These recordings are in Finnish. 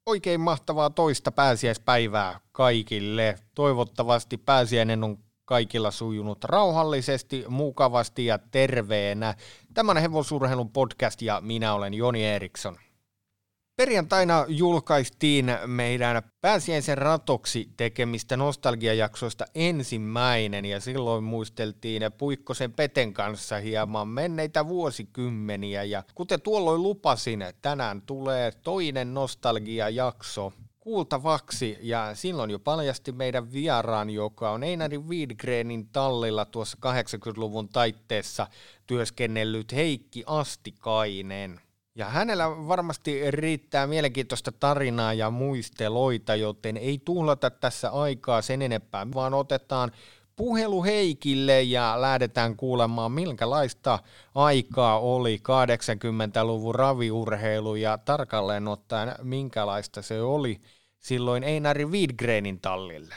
Oikein mahtavaa toista pääsiäispäivää kaikille. Toivottavasti pääsiäinen on kaikilla sujunut rauhallisesti, mukavasti ja terveenä. Tämä on Hevosurheilun podcast ja minä olen Joni Eriksson. Perjantaina julkaistiin meidän pääsiäisen ratoksi tekemistä nostalgiajaksoista ensimmäinen ja silloin muisteltiin Puikkosen Peten kanssa hieman menneitä vuosikymmeniä ja kuten tuolloin lupasin, tänään tulee toinen nostalgiajakso kuultavaksi ja silloin jo paljasti meidän vieraan, joka on Einari Widgrenin tallilla tuossa 80-luvun taitteessa työskennellyt Heikki Astikainen. Ja hänellä varmasti riittää mielenkiintoista tarinaa ja muisteloita, joten ei tuhlata tässä aikaa sen enempää, vaan otetaan puhelu Heikille ja lähdetään kuulemaan, minkälaista aikaa oli 80-luvun raviurheilu ja tarkalleen ottaen, minkälaista se oli silloin Einari Widgrenin tallille.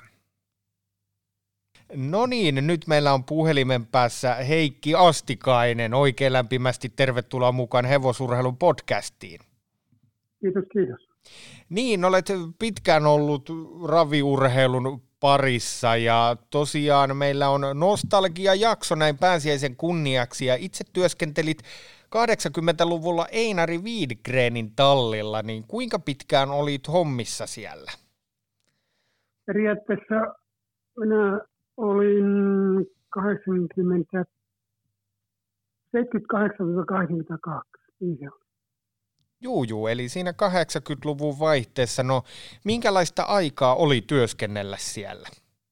No niin, nyt meillä on puhelimen päässä Heikki Astikainen. Oikein lämpimästi tervetuloa mukaan Hevosurheilun podcastiin. Kiitos. Niin, olet pitkään ollut raviurheilun parissa ja tosiaan meillä on nostalgiajakso näin pääsiäisen kunniaksi ja itse työskentelit 80-luvulla Einari Widgrenin tallilla, niin kuinka pitkään olit hommissa siellä? Periaatteessa minä olin 78-82. Juu, eli siinä 80-luvun vaihteessa. No, minkälaista aikaa oli työskennellä siellä?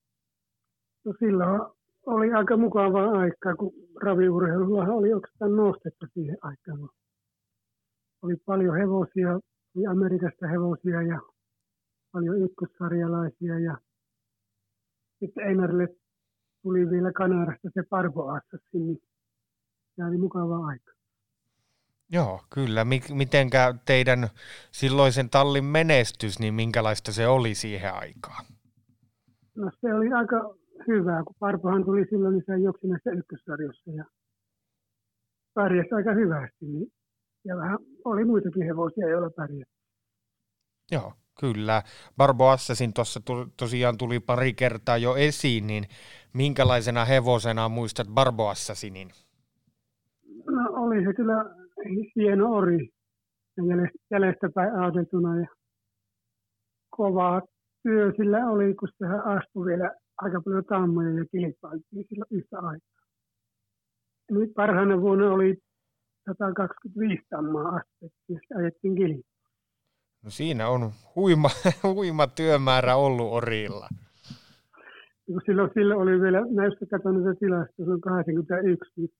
No silloin oli aika mukavaa aikaa, kun raviurheilulla oli oikeastaan nostetta siihen aikaan. Oli paljon hevosia, oli Amerikasta hevosia ja paljon ykkössarjalaisia ja sitten Einarille tuli vielä Kanadasta se Barbo Assassin, niin se oli mukavaa aikaa. Joo, kyllä. Mitenkä teidän silloisen tallin menestys, niin minkälaista se oli siihen aikaan? No se oli aika hyvää, kun Barbohan tuli silloin, niin se juoksi näissä ykkössarjossa ja pärjäsi aika hyvästi. Niin, ja vähän oli muitakin hevosia, joilla pärjäsi. Joo, kyllä. Barbo Assassin tuossa tosiaan tuli pari kertaa jo esiin, niin minkälaisena hevosena muistat Barbo Assassinin? No oli se kyllä hieno ori jäljestäpäin ajateltuna ja kova työ sillä oli, kun sehän astui vielä aika paljon tammoja ja kilpailtiin sillä yhtä aikaa. Nyt parhaana vuonna oli 125 tammaa astettiin ja sitten ajettiin kilpaa. No siinä on huima työmäärä ollut orilla. Silloin oli vielä, näistä katson näitä tilastoja, se on 81, niin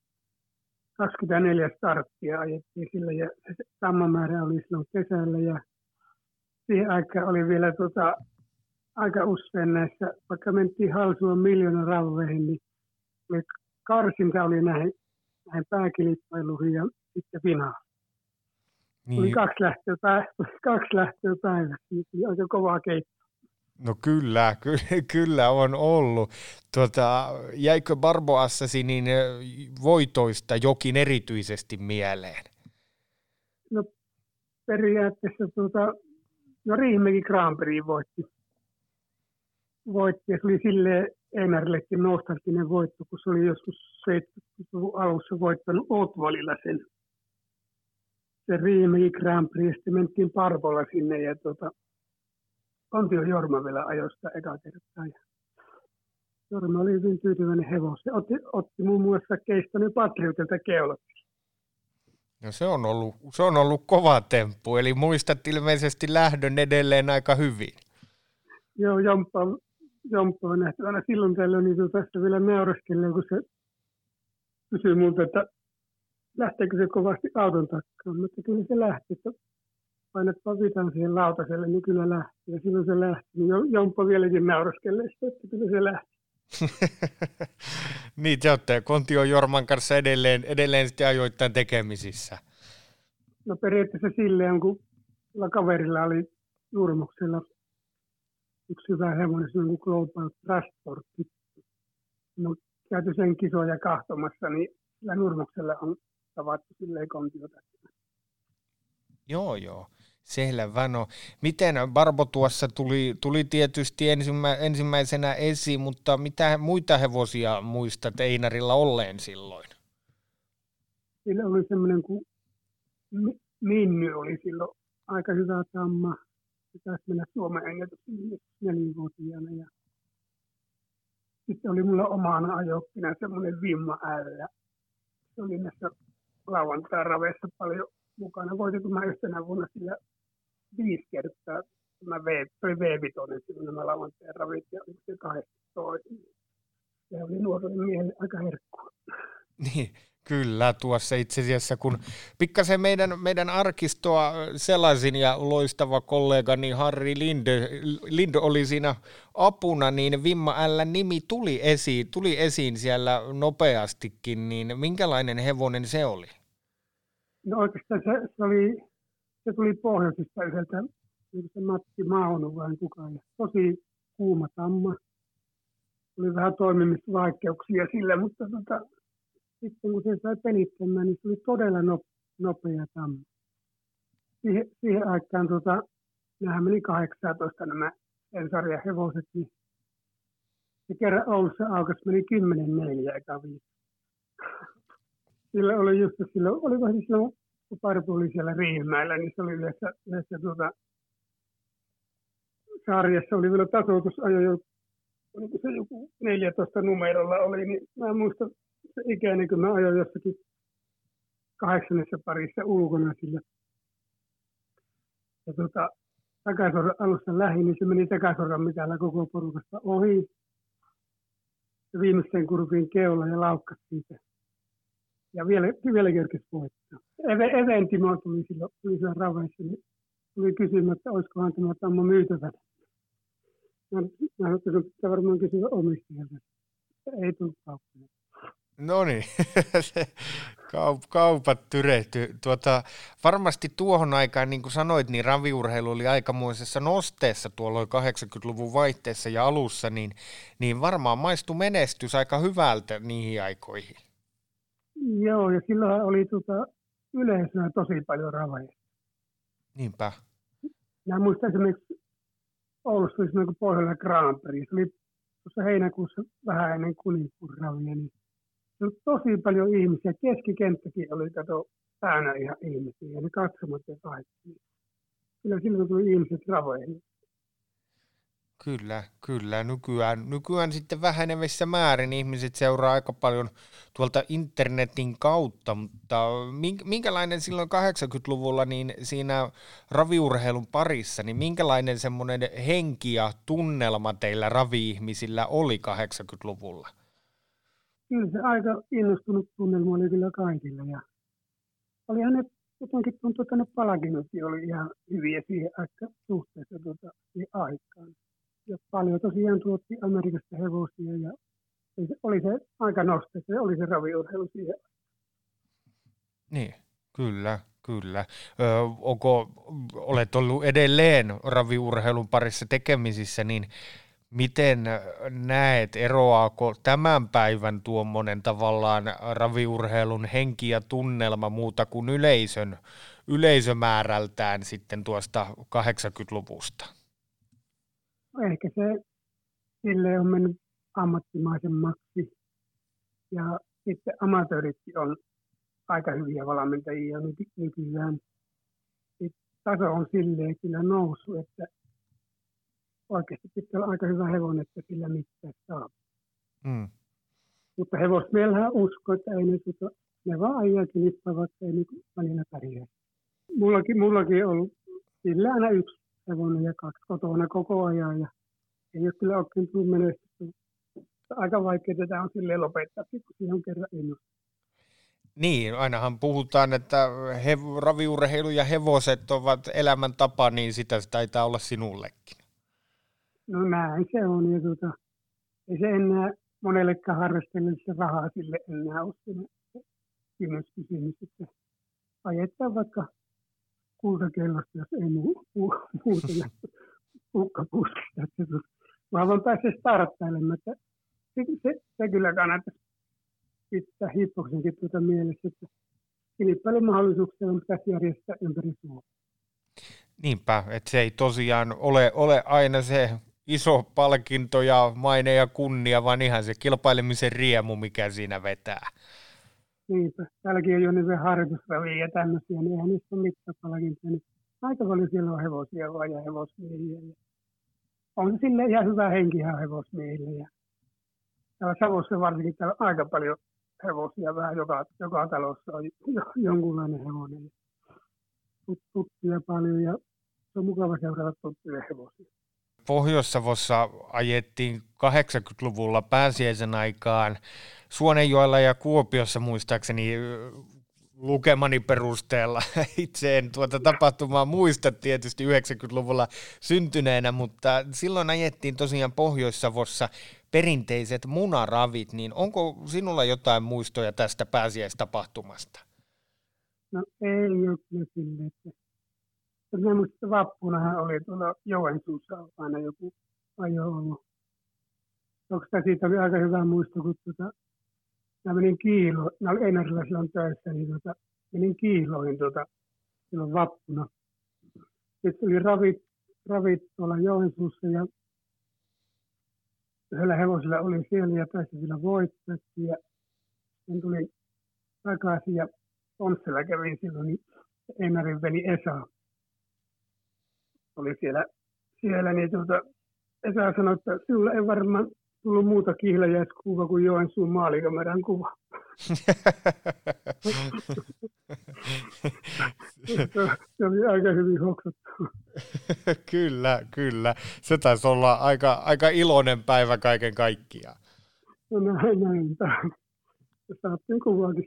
24 starttia ajettiin sillä ja se tammamäärä oli silloin kesällä ja siihen aikaan oli vielä aika usein näissä, vaikka mentiin Halsuan 1 000 000 ravveihin, niin karsinta oli näihin pääkilpailuihin ja sitten finaali. Niin. Oli 2 lähtöä päivässä, niin oli aika kovaa keittoa. No kyllä on ollut. Jäikö Barbo Assassinin voitoista jokin erityisesti mieleen? No periaatteessa no Riihimäki Grand Prix voitti. Ja se oli silleen Einarillekin nostalginen voitto, kun se oli joskus 70-luvun alussa voittanut Otvalilla sen Riihimäki Grand Prix, ja sitten mentiin Barbolla sinne ja Kontio Jorma vielä ajoi sitä eka kertaa. Ja Jorma oli hyvin tyytyväinen hevosi. Otti muun muassa Keistoni Patriotilta keulat. No se on ollut kova temppu, eli muistat ilmeisesti lähdön edelleen aika hyvin. Joo, Jomppa on nähty aina silloin tällöin, niin tästä vielä nauraskelee, kun se kysyi multa, että lähteekö se kovasti auton takkaan. Mutta kyllä se lähti, että painatpa vitan siihen lautaselle, niin kyllä lähti. Ja silloin se lähti. Niin Jomppa vieläkin nauraskelee sitä, että kyllä se lähti. Niin, te olette Kontio Jorman kanssa edelleen sitten ajoittain tekemisissä. No periaatteessa silleen, kun kaverilla oli Nurmoksella yksi hyvä hevonen, se on kuin Global Transport. No käyty sen kisoja kahtomassa, niin sillä Nurmoksella on tavattu silleen Kontiota. Joo. Selvä, no miten Barbo tuossa tuli tietysti ensimmäisenä esiin, mutta mitä muita hevosia muistat Einarilla olleen silloin? Sillä oli semmoinen kuin Minny oli silloin aika hyvä tamma. Se taisi mennä Suomen ennätyksiin 4-vuotiaana. Ja sitten oli mulla omana ajokkina semmoinen Vimma L. Se oli näissä lauantai-raveissa paljon mukana. Voitinko mä yhtenä vuonna sillä 5 kertaa. Toi V-vitonen silloin nämä lauantai-ravit ja se 18. Se oli nuorelle miehelle aika herkkua. Niin, kyllä, tuossa itse asiassa, kun pikkasen meidän arkistoa sellaisin ja loistava kollegani Harri Lind oli siinä apuna, niin Vimma L nimi tuli esiin siellä nopeastikin, niin minkälainen hevonen se oli? No oikeastaan se tuli pohjoisesta yhdeltä, se Matti Mauno vai kukaan, ja tosi kuuma tamma. Oli vähän toimimisvaikeuksia sillä, mutta sitten kun se sai pelittämään, niin se oli todella nopea tamma. Siihen aikaan nämähän meni 18 nämä sen sarjan hevoset, niin se kerran Oulussa aukasi meni 10-4 eka viikko. Sillä oli just silloin, olikohan se silloin, kun Barbo oli siellä Riihimäellä, niin se oli yleensä sarjassa oli vielä tasoitusajo, oliko se joku 14 numerolla oli, niin mä muistan se ikäinen, kun mä ajoin jossakin 8. parissa ulkona sillä. Ja takasorran alussa lähin, niin se meni takasorran mitalla koko porukasta ohi. Ja viimeisen kurvin keula ja laukkasi siitä. Ja vielä kerkesi voittaa. Even Timo tuli silloin raveissa, niin tuli kysymään, että olisikohan tämä tamma myytävänä. Mä sanoin, että sun pitää varmaan kysyä omistajalta. Ei tullut kauppaa. No niin, kaupat tyrehty. Varmasti tuohon aikaan, niin kuin sanoit, niin raviurheilu oli aikamoisessa nosteessa tuolloin 80-luvun vaihteessa ja alussa, niin varmaan maistui menestys aika hyvältä niihin aikoihin. Joo, ja silloin oli yleisöä tosi paljon raveja. Niinpä. Mä muistan esimerkiksi Oulussa oli semmoinen kuin Pohjola Grand Prix. Se oli tuossa heinäkuussa vähän ennen kuninkuusravia, niin se oli tosi paljon ihmisiä. Keskikenttäkin oli täynnä ihan ihmisiä ja ne katsomat ja kaikki. Kyllä silloin tuli ihmiset raveihin. Kyllä. Nykyään sitten vähenevissä määrin ihmiset seuraa aika paljon tuolta internetin kautta, mutta minkälainen silloin 80-luvulla niin siinä raviurheilun parissa, niin minkälainen semmoinen henki ja tunnelma teillä ravi-ihmisillä oli 80-luvulla? Kyllä se aika innostunut tunnelma oli kyllä kaikilla ja olihan ne jotenkin tuntuu, että ne palkinnotkin oli ihan hyviä siihen suhteessa siihen aikaan. Ja paljon tosiaan tuotti Amerikasta hevosia ja oli se aika nosteessa, oli se raviurheilu siihen. Niin, kyllä. Olet ollut edelleen raviurheilun parissa tekemisissä, niin miten näet, eroaako tämän päivän tuommoinen tavallaan raviurheilun henki ja tunnelma muuta kuin yleisömäärältään sitten tuosta 80-luvusta? Ehkä se silleen on mennyt ammattimaisemmaksi ja sitten amatööritkin on aika hyviä valmentajia nykyään. Taso on silleen kyllä noussut, että oikeasti pitää olla aika hyvä hevonen, että sillä mitään saa. Mutta hevosmiellähän uskoo, että ei ne vaan ajakin nippaavat, ei ne välillä pärjää. Mullakin on ollut sillä aina yksi hevonen ja 2 kotona koko ajan ja ei ole kyllä oikein tullut menestystä. Aika vaikea tätä on silleen lopettaa, kun siihen on kerran innostunut. Niin, ainahan puhutaan, että raviurheilu ja hevoset ovat elämäntapa, niin sitä taitaa olla sinullekin. No näin se on. Ja ei se enää monellekaan harrastelijalle rahaa sille enää ole se kynnyskysymys, että ajetaan vaikka kultakellosta, jos ei muuta ja kukkapuskista. Vaan pääsee starttailemaan. Se kyllä kannattaisi pitää hippoksenkin mielessä, että kilpailumahdollisuuksia on pitäisi järjestää ympäri Suomea. Niinpä, että se ei tosiaan ole aina se iso palkinto ja maine ja kunnia, vaan ihan se kilpailemisen riemu, mikä siinä vetää. Niinpä. Täälläkin on jo niitä harjoitusravia ja tämmöisiä, niin eihän niistä ole mitään palkintoja. Niin aika paljon siellä on hevosia vaan ja hevosmiehiä. Ja on se silleen ihan hyvä henki ihan hevosmiehille. Ja täällä Savossa varsinkin täällä on aika paljon hevosia, vähän joka talossa on jonkunlainen hevonen. Tuttuja paljon ja se on mukava seurata tuttuja hevosia. Pohjois-Savossa ajettiin 80-luvulla pääsiäisen aikaan Suonenjoella ja Kuopiossa muistaakseni lukemani perusteella. Itse en tuota tapahtumaa muista tietysti 90-luvulla syntyneenä, mutta silloin ajettiin tosiaan Pohjois-Savossa perinteiset munaravit, niin onko sinulla jotain muistoja tästä pääsiäistapahtumasta? No ei ole kyllä silleen. Minä muistan, että vappunahan oli tuolla Joensuussa aina joku ajo ollut. Siitä oli aika hyvä muisto, kun mä menin Kiiloon, mä olin Einarilla silloin töissä, niin menin Kiiloihin silloin vappuna. Sitten oli ravit tuolla Joensuussa ja yhdellä hevosella oli siellä ja pääsi vielä voittajattiin ja sitten tulin takaisin ja Ponssella kävin silloin, niin Einarin veli Esa oli siellä niin Esa sanoi, että sinulle ei varmaan tullut muuta kihlajäiskuva kuin Joensuun maalikameran kuva. Se oli aika hyvin hoksattu. Kyllä. Se taisi olla aika iloinen päivä kaiken kaikkiaan. No näinpä. Saatiin kuvaakin.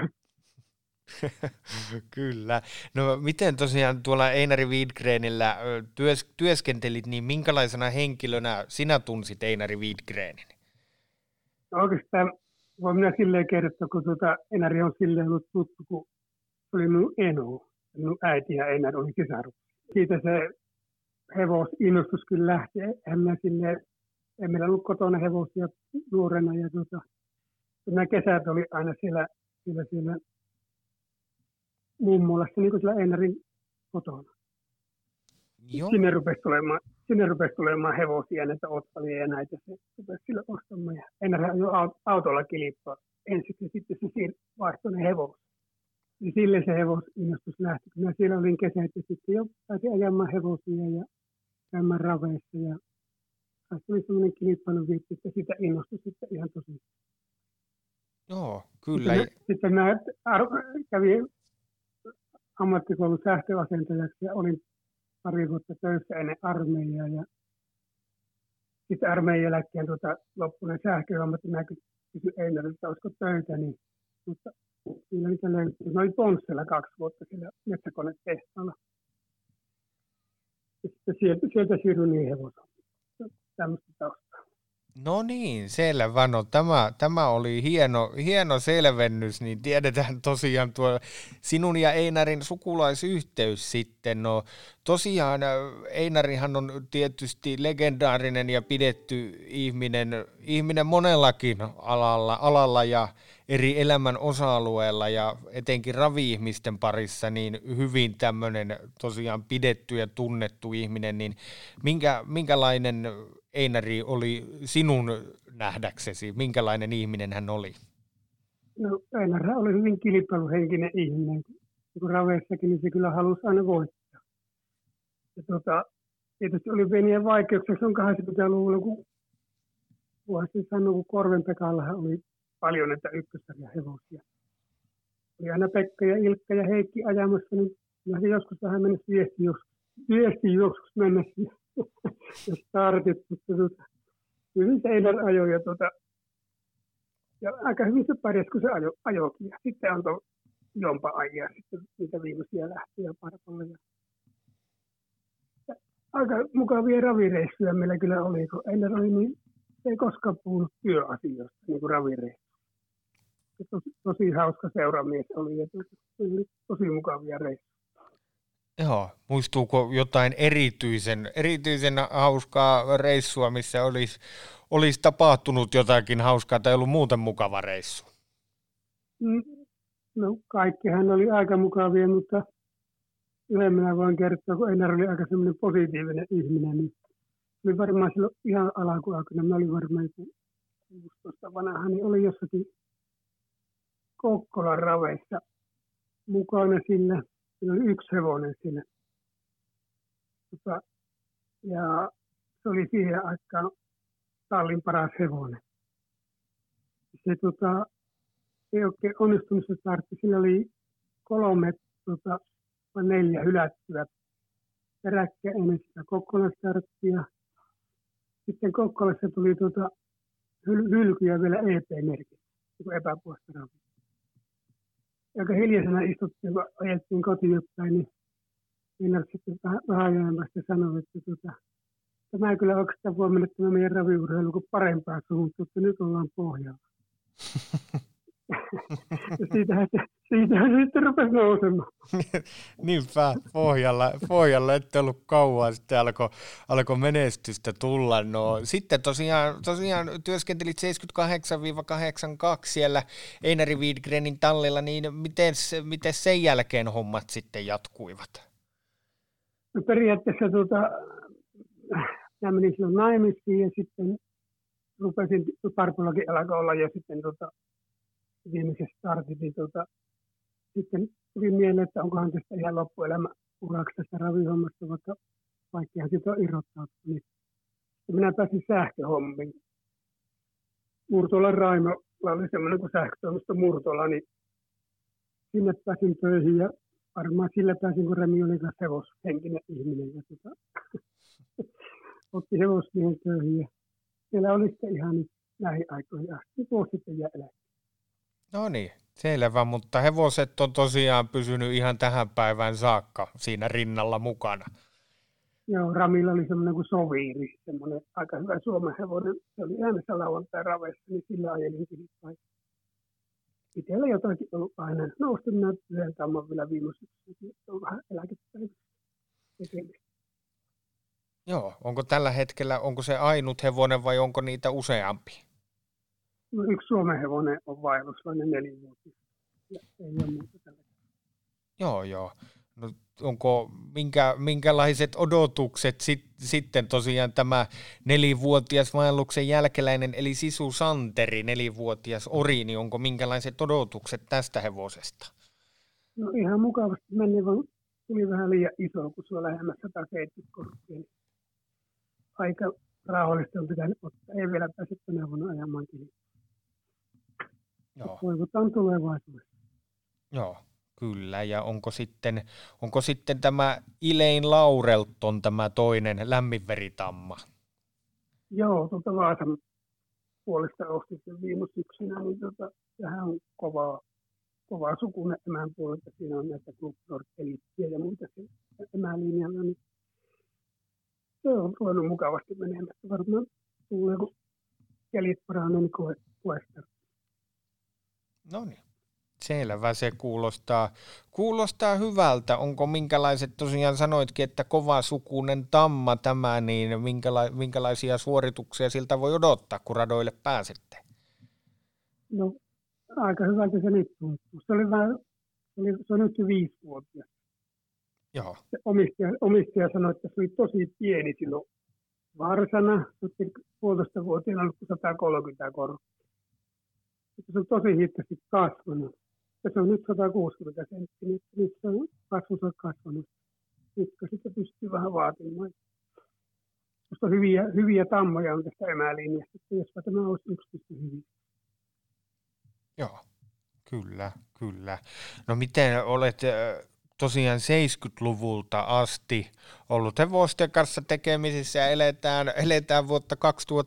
Kyllä. No miten tosiaan tuolla Einari Widgrenillä työskentelit, niin minkälaisena henkilönä sinä tunsit Einari Widgrenin? No oikeastaan voin minä silleen kertoa, kun Einari on silleen ollut tuttu, kun oli minun eno. Minun äiti ja Einari oli sisarus. Siitä se hevosinnostus kyllä lähti. En meillä ollut kotona hevosia nuorena. Ja nämä kesät oli aina siellä mummolassa, niin kuin siellä Einarin kotona. Sinne rupesi tulemaan hevosia, näitä otsalia ja näitä. Se rupesi sillä ostamaan. Ja Einari ajoi autolla kilpaa ensiksi ja sitten se vaihtoi ne hevoset. Ja sille se hevosinnostus lähti. Kun minä siellä olin kesät ja sitten jo pääsin ajamaan hevosia ja käymään raveissa. Ja tässä oli sellainen kilpailuviitti, että sitä innostui sitten ihan tosi. Joo, kyllä. Sitten mä kävin ammattikoulun sähköasentajaksi ja olin pari vuotta töissä ennen armeijaa. Ja sitten armeijan jälkeen loppuinen sähköammatti. Mä kysyin Einarilta, että olisiko töitä, niin mutta siinä niitä löytyi. Mä olin Ponssella 2 vuotta siellä metsäkonetehtaalla. Ja sitten sieltä siirryin niin hevosen. Tämmöistä taustaa. No niin, selvä. No, tämä oli hieno selvennys, niin tiedetään tosiaan tuo sinun ja Einarin sukulaisyhteys sitten. No tosiaan Einarihan on tietysti legendaarinen ja pidetty ihminen monellakin alalla ja eri elämän osa-alueella ja etenkin ravi-ihmisten parissa niin hyvin tämmöinen tosiaan pidetty ja tunnettu ihminen, niin minkälainen Einari oli sinun nähdäksesi? Minkälainen ihminen hän oli? No Einari oli hyvin kilpailuhenkinen ihminen. Kun raveissakin, niin se kyllä halusi aina voittaa. Ja tietysti oli pieniä vaikeuksia. Se on 80-luvulla, kun voisin sanoa, kun Korven Pekallahan oli paljon näitä ykkössarjan hevosia. Oli aina Pekka ja Ilkka ja Heikki ajamassa, niin lähdin joskus vähän mennessä viesti joskus mennessä. Ja startit, mutta hyvin se Einar ajoi ja aika hyvin se pärjäsi, kun se ajoikin. Ja sitten antoi jompa ajaa sitten niitä viimeisiä lähtöjä parkolle. Ja aika mukavia ravireissuja meillä kyllä oli, kun Einar oli niin, se ei koskaan puhunut työasioista, niin kuin ravireissuja. Tosi hauska seuramies oli ja tosi mukavia reissuja. Joo, muistuuko jotain erityisen hauskaa reissua, missä olisi tapahtunut jotakin hauskaa tai ollut muuten mukava reissu? No kaikkihan oli aika mukavia, mutta yhden minä voin kertoa, kun Einar oli aika semmoinen positiivinen ihminen, niin oli varmaan silloin ihan alkuaikana, mä olin varmaan joku 16 vanha, niin oli jossakin Kokkolan raveissa mukana sillä. Siinä oli yksi hevonen siinä. Ja se oli siihen aikaan tallin paras hevonen. Se ei oikein onnistunut se startti. Sillä oli 3 vai 4 hylättyä peräkkäin ennen sitä Kokkolan starttia. Sitten Kokkolassa tuli hylkyjä vielä EP-merkit, niin epäpuolesta ravia. Aika hiljaisena istuttiin, kun ajettiin kotiin päin, niin Einar sitten vähän ajan vasta sanoi, että tämä kyllä oikeastaan voi mennä tämä meidän raviurheilu kuin parempaan suuntaan, että nyt ollaan pohjalla. Ja siitähän se sitten rupesi nousemaan. Niinpä, pohjalla ette ollut kauan, sitten alkoi menestystä tulla. No, sitten tosiaan työskentelit 78-82 siellä Einari Widgrenin tallilla, niin miten sen jälkeen hommat sitten jatkuivat? No periaatteessa mä menin silloin naimisiin ja sitten rupesin, Parpolakin alkoi olla jo sitten viimeisessä startit, niin sitten tuli mieleen, että onkohan tästä ihan loppuelämä uraksi tästä ravihommasta, vaikka siitä on irrottautunut. Niin minä pääsin sähköhommiin. Murtolan Raimolla oli semmoinen kuin sähkötoimisto Murtola, niin sinne pääsin töihin ja varmaan sillä pääsin, kun Remi oli kanssa hevoshenkinen ihminen. Ja otti hevosmiehen töihin ja siellä oli sitten ihan nyt näihin aikoihin asti. Vuosi sitten jäi eläkkeelle. No niin, selvä, mutta hevoset on tosiaan pysynyt ihan tähän päivään saakka siinä rinnalla mukana. Joo, Ramilla oli semmoinen kuin Soviiri, semmoinen aika hyvä Suomen hevonen. Se oli äänessä lauantai raveissa, niin sillä ajelin kilpaa. Itsellä jotakin ollut aina. Nousin minä yhden tamman vielä viime syksynä, että on vähän eläkepäivä tekemistä. Joo, onko tällä hetkellä, onko se ainut hevonen vai onko niitä useampi? No, yksi Suomen hevonen on vaelluslainen 4-vuotias. Ja ei ole muuta tällä. Joo. No, onko minkälaiset odotukset sitten tosiaan tämä 4-vuotias vaelluksen jälkeläinen, eli Sisu Santeri, 4-vuotias ori, niin onko minkälaiset odotukset tästä hevosesta? No ihan mukavasti meni, vaan tuli vähän liian iso, kun se on lähemmäs 170 korkea. Aika rauhallisesti on pitänyt ottaa. Ei vielä pääse tänä vuonna ajamaan kilpaa. Toivotaan tulevaisuudessa. Joo, kyllä. Ja onko sitten tämä Ilein Laurelton tämä toinen lämminveritamma? Joo, Vaasan puolesta ostin sen viime syksynä, niin tähän on kovaa sukunen emän puolelta. Siinä on näitä Club Nord-elittiä ja muita emälinjalla. Niin se on ruvennut mukavasti menemään. Varmaan tulee, kun kelit paranee, niin koesta. No niin, selvä, se kuulostaa hyvältä. Onko minkälaiset, tosiaan sanoitkin, että kovasukunen tamma tämä, niin minkälaisia suorituksia siltä voi odottaa, kun radoille pääsette? No, aika hyvältä se nyt tuntuu. Se on nyt 5-vuotias. Joo. Se omistaja sanoi, että se oli tosi pieni silloin varsana. Se on 1,5-vuotiaana ollut 130 korkea. Se on tosi hitaasti kasvanut. Ja se on nyt 160 senttiä. Nyt se on kasvunsa kasvanut. Nyt sitä pystyy vähän vaatimaan. Koska hyviä tammoja on tästä emälinjasta. Jospa tämä olisi yksityistä hyviä. Joo, kyllä. No miten olet tosiaan 70-luvulta asti ollut hevosten kanssa tekemisissä ja eletään vuotta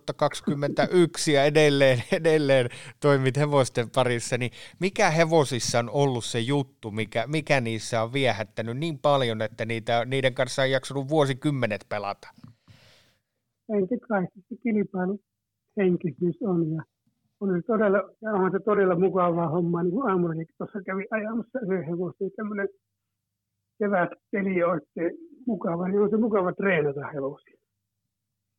2021 ja edelleen toimit hevosten parissa, niin mikä hevosissa on ollut se juttu, mikä niissä on viehättänyt niin paljon, että niiden kanssa on jaksanut vuosikymmenet pelata? Enkä kai se kilpailuhenkisyys on ja onhan se todella mukavaa hommaa, niin kuin aamullakin tuossa kävi ajamassa yhden hevosen, tämmöinen kevätkeli on oikein mukava, niin on se mukava treenata hevosia.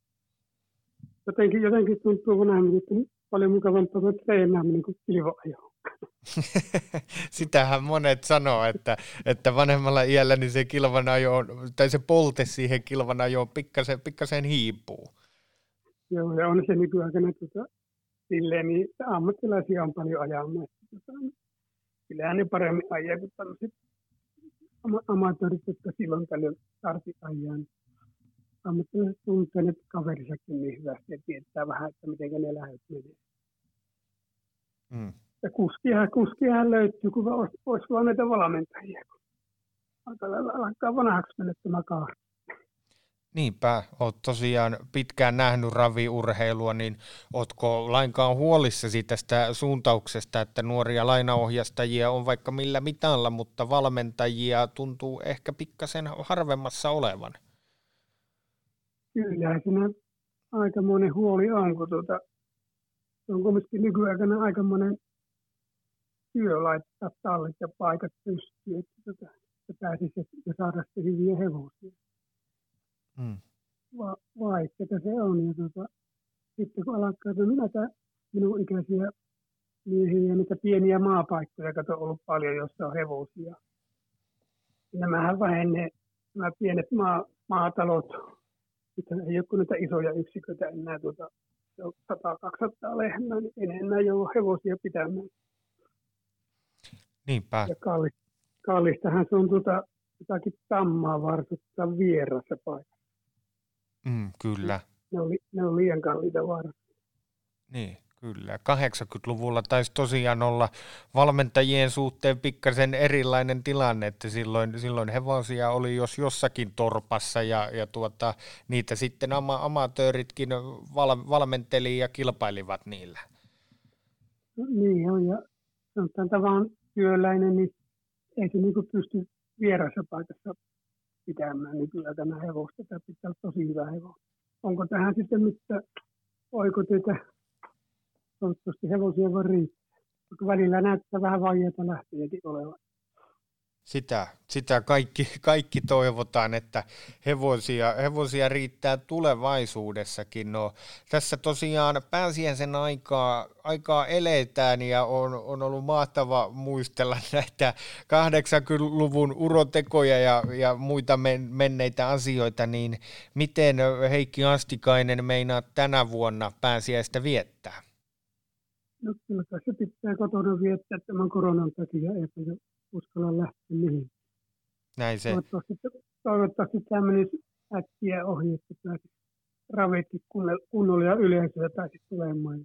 Jotenkin tuntuu vanhemmin, että on paljon mukavampaa treenaaminen kuin kilvoajoa. Sitähän monet sanoo, että vanhemmalla iällä niin se kilvanajo, tai se polte siihen kilvanajoon pikkasen hiipuu. Joo, ja on se nykyaikana silleen, niin ammattilaisia on paljon ajamaan. Kyllähän ne paremmin ajaa kuin tämmöiset amatöörit, jotka silloin tällöin startin ajaa. Ammattilaiset tuntee ne kaverisakin niin hyvästi ja tietää vähän, että miten ne lähdet menee. Ja kuskiahan löytyy, kun olisi vaan näitä valmentajia. Alkaa vanhaksi mennä tämä kaari. Niinpä, olet tosiaan pitkään nähnyt raviurheilua, niin oletko lainkaan huolissasi tästä suuntauksesta, että nuoria lainaohjastajia on vaikka millä mitalla, mutta valmentajia tuntuu ehkä pikkasen harvemmassa olevan? Kyllä, siinä aikamoinen huoli on, kun se on kuitenkin nykyaikana aikamoinen työ laittaa tallit ja paikat pystyyn, että pääsisi ja saada hyviä hevosia. Vaikeaa se on. Ja sitten kun alkaa näitä minun ikäisiä miehiä, niitä pieniä maapaikkoja, kato on ollut paljon, jossa on hevosia. Nämähän vähenee, nämä pienet maatalot, sitten ei ole kuin niitä isoja yksiköitä enää, se on 100-200 lehmää, niin ei enää ole hevosia pitämään. Niinpä. Ja kallistahan se on jotakin tammaa varsuttaa vierassa paikassa. Kyllä. Ne on liian kalliita varsin. Niin, kyllä. 80-luvulla taisi tosiaan olla valmentajien suhteen pikkasen erilainen tilanne, että silloin hevosia oli jos jossakin torpassa ja niitä sitten amatööritkin valmenteli ja kilpailivat niillä. Niin on, ja sanotaan tavan työläinen, niin ei se pysty vierassa paikassa pitämään nykyaikana hevosta. Tämä pitää olla tosi hyvä hevosta. Onko tähän sitten mitään oikoteita? Toivottavasti hevosia voi riittää. Mutta välillä näyttää vähän vaikeaa lähteäkin olevan. Sitä kaikki toivotaan, että hevosia riittää tulevaisuudessakin. No, tässä tosiaan pääsiäisen aikaa eletään ja on ollut mahtava muistella näitä 80-luvun urotekoja ja muita menneitä asioita, niin miten Heikki Astikainen meinaa tänä vuonna pääsiäistä viettää? No kyllä se pitää kotona viettää tämän koronan takia, että uskalla lähteä mihin. Näin se. Toivottavasti tämä menisi äkkiä ohi, että pääsisi ravitkin kunnolla ja yleisöä pääsisi tulemaan.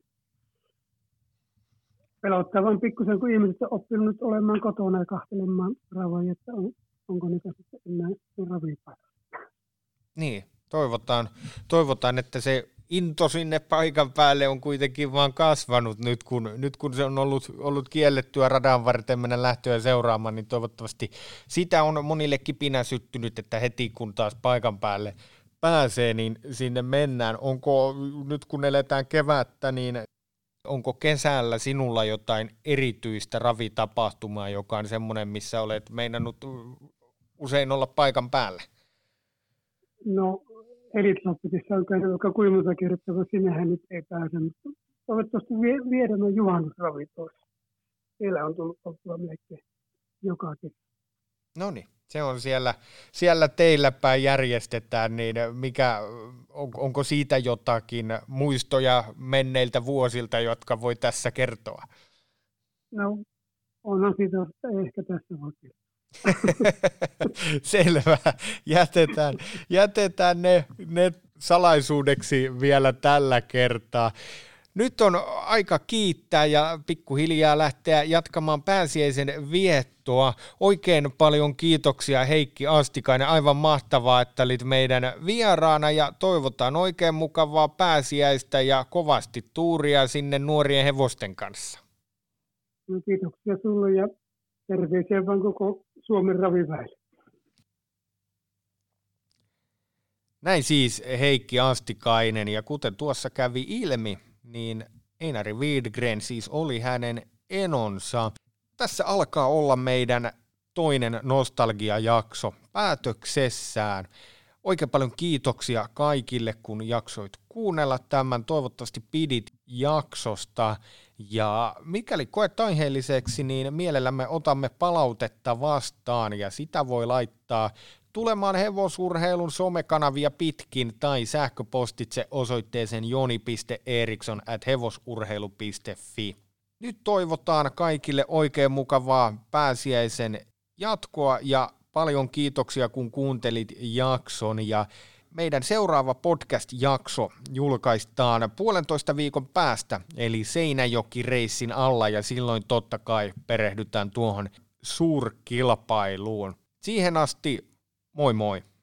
Pelottaa vain pikkusen, kun ihmiset on oppinut olemaan kotona ja kahtelemaan ravoja, että onko niitä sitten enää ravipaikka. Niin, toivotaan, että se into sinne paikan päälle on kuitenkin vaan kasvanut nyt kun se on ollut kiellettyä radan varten mennä lähtöä seuraamaan, niin toivottavasti sitä on monille kipinä syttynyt, että heti kun taas paikan päälle pääsee, niin sinne mennään. Onko nyt kun eletään kevättä, niin onko kesällä sinulla jotain erityistä ravitapahtumaa, joka on semmoinen, missä olet meinannut usein olla paikan päällä? No, Elitloppetissa on käynyt joka kuimuta kerrottava, sinnehän nyt ei pääse, mutta toivottavasti viedään on juhannusravitoissa. Siellä on tullut oltua melkein joka kesä. No niin, se on siellä teillä päin järjestetään, niin onko siitä jotakin muistoja menneiltä vuosilta, jotka voi tässä kertoa? No, onhan siitä, että ehkä tässä voi kertoa. Selvä. Jätetään ne salaisuudeksi vielä tällä kertaa. Nyt on aika kiittää ja pikkuhiljaa lähteä jatkamaan pääsiäisen viettoa. Oikein paljon kiitoksia Heikki Astikainen. Aivan mahtavaa, että olit meidän vieraana ja toivotaan oikein mukavaa pääsiäistä ja kovasti tuuria sinne nuorien hevosten kanssa. No, kiitoksia sulle ja terveisiä vaan koko Suomen raviväelle. Näin siis Heikki Astikainen, ja kuten tuossa kävi ilmi, niin Einari Widgren siis oli hänen enonsa. Tässä alkaa olla meidän toinen nostalgiajakso päätöksessään. Oikein paljon kiitoksia kaikille, kun jaksoit kuunnella tämän. Toivottavasti pidit jaksosta. Ja mikäli koet aiheelliseksi, niin mielellämme otamme palautetta vastaan ja sitä voi laittaa tulemaan hevosurheilun somekanavia pitkin tai sähköpostitse osoitteeseen joni.eriksson@hevosurheilu.fi. Nyt toivotaan kaikille oikein mukavaa pääsiäisen jatkoa ja paljon kiitoksia, kun kuuntelit jakson. Ja meidän seuraava podcast-jakso julkaistaan 1,5 viikon päästä, eli Seinäjoki-reissin alla, ja silloin totta kai perehdytään tuohon suurkilpailuun. Siihen asti, moi moi!